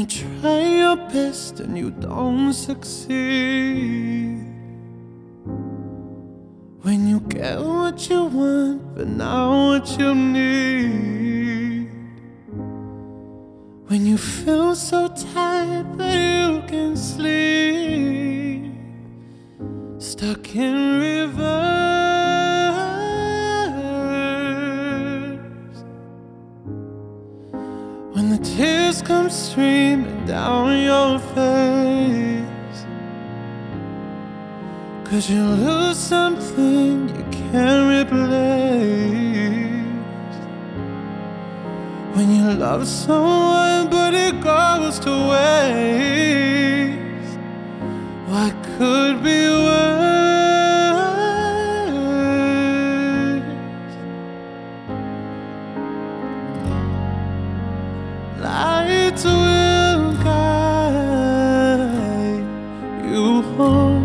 you try your best and you don't succeed, when you get what you want but not what you need, when you feel so tired but you can sleep, stuck in reverse, when the tears come streaming down your face, 'cause you lose something you can't replace, when you love someone but it goes to waste. What could be worse? Lights will guide you home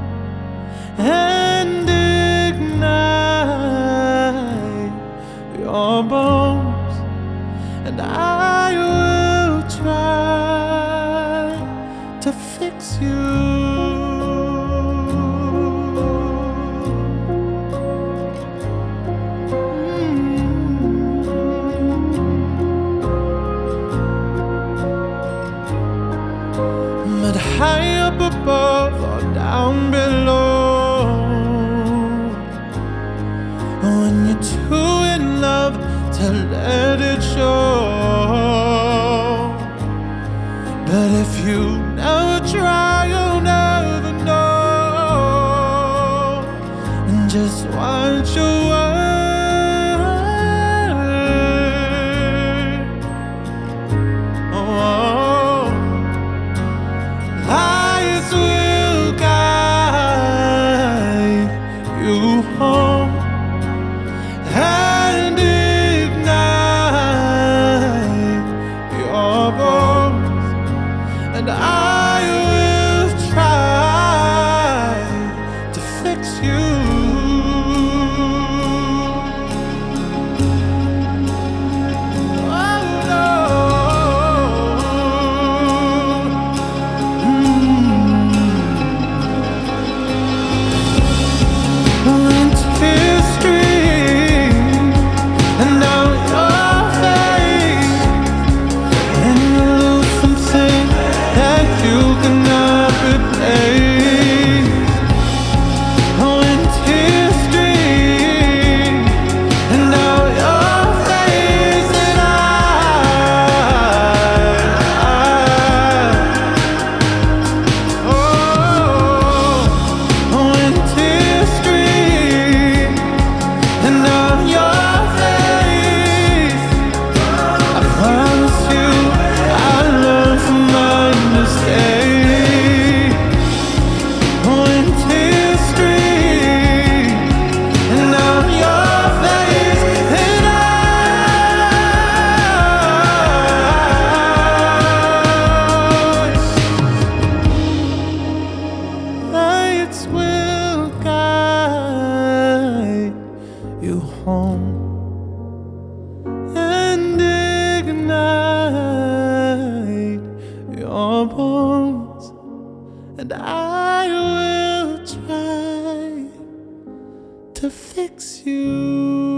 and ignite your bones, and I will try to fix you. But high up above or down below, when you're too in love to let it show. But if you never try, you'll never know. And just watch your word. Oh, lights will guide you home and ignite your bones, and I will try to fix you. Oh no. When tears stream and down your face, and you lose something that you cannot replace. When tears stream and down your face, and when tears stream and down your face, I promise you I'll learn from my mistake. When tears stream and down your face, and lights will guide you home and ignite your bones, and I will try to fix you.